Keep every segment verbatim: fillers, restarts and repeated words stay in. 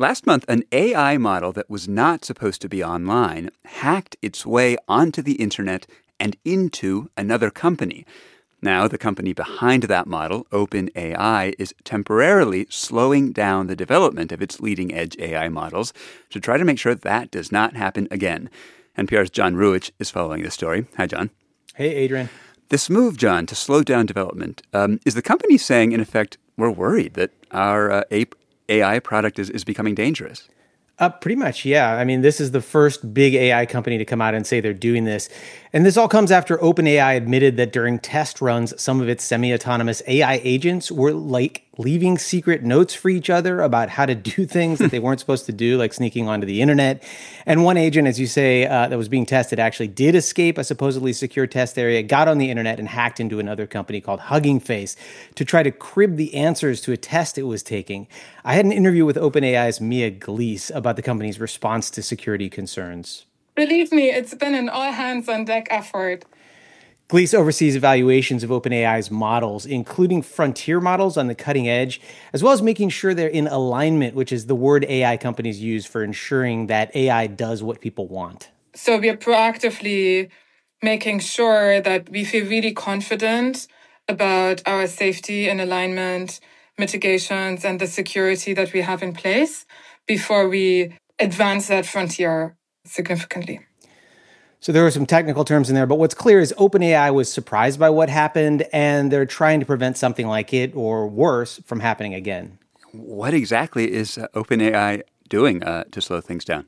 Last month, an A I model that was not supposed to be online hacked its way onto the internet and into another company. Now, the company behind that model, OpenAI, is temporarily slowing down the development of its leading-edge A I models to try to make sure that does not happen again. N P R's John Ruwitch is following this story. Hi, John. Hey, Adrian. This move, John, to slow down development, um, is the company saying, in effect, we're worried that our uh, A I product is, is becoming dangerous? Uh, pretty much, yeah. I mean, this is the first big A I company to come out and say they're doing this. And this all comes after OpenAI admitted that during test runs, some of its semi-autonomous A I agents were like leaving secret notes for each other about how to do things that they weren't supposed to do, like sneaking onto the internet. And one agent, as you say, uh, that was being tested actually did escape a supposedly secure test area, got on the internet and hacked into another company called Hugging Face to try to crib the answers to a test it was taking. I had an interview with OpenAI's Mia Glees about the company's response to security concerns. Believe me, it's been an all-hands-on-deck effort. Glees oversees evaluations of OpenAI's models, including frontier models on the cutting edge, as well as making sure they're in alignment, which is the word A I companies use for ensuring that A I does what people want. So we are proactively making sure that we feel really confident about our safety and alignment mitigations and the security that we have in place before we advance that frontier significantly. So there were some technical terms in there, but what's clear is OpenAI was surprised by what happened, and they're trying to prevent something like it, or worse, from happening again. What exactly is uh, OpenAI doing uh, to slow things down?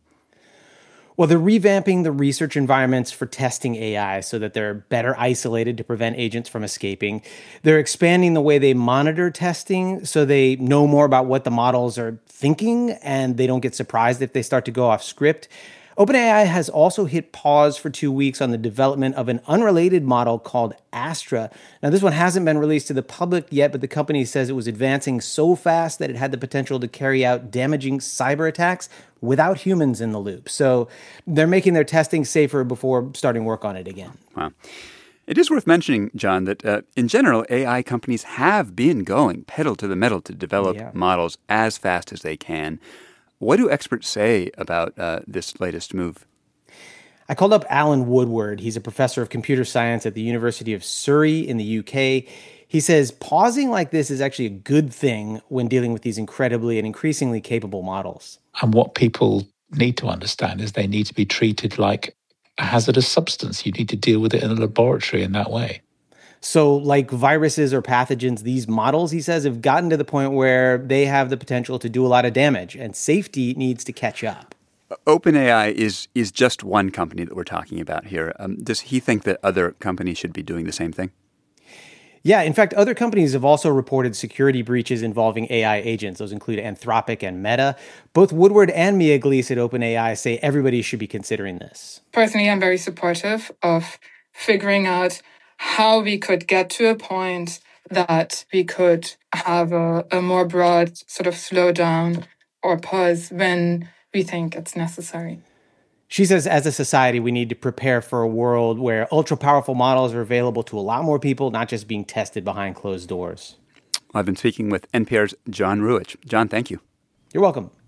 Well, they're revamping the research environments for testing A I so that they're better isolated to prevent agents from escaping. They're expanding the way they monitor testing so they know more about what the models are thinking and they don't get surprised if they start to go off script. OpenAI has also hit pause for two weeks on the development of an unrelated model called Astra. Now, this one hasn't been released to the public yet, but the company says it was advancing so fast that it had the potential to carry out damaging cyber attacks without humans in the loop. So they're making their testing safer before starting work on it again. Wow. It is worth mentioning, John, that uh, in general, A I companies have been going pedal to the metal to develop yeah. models as fast as they can. What do experts say about uh, this latest move? I called up Alan Woodward. He's a professor of computer science at the University of Surrey in the U K. He says pausing like this is actually a good thing when dealing with these incredibly and increasingly capable models. And what people need to understand is they need to be treated like a hazardous substance. You need to deal with it in a laboratory in that way. So like viruses or pathogens, these models, he says, have gotten to the point where they have the potential to do a lot of damage, and safety needs to catch up. OpenAI is is just one company that we're talking about here. Um, does he think that other companies should be doing the same thing? Yeah, in fact, other companies have also reported security breaches involving A I agents. Those include Anthropic and Meta. Both Woodward and Mia Glees at OpenAI say everybody should be considering this. Personally, I'm very supportive of figuring out how we could get to a point that we could have a, a more broad sort of slowdown or pause when we think it's necessary. She says, as a society, we need to prepare for a world where ultra-powerful models are available to a lot more people, not just being tested behind closed doors. I've been speaking with N P R's John Ruwitch. John, thank you. You're welcome.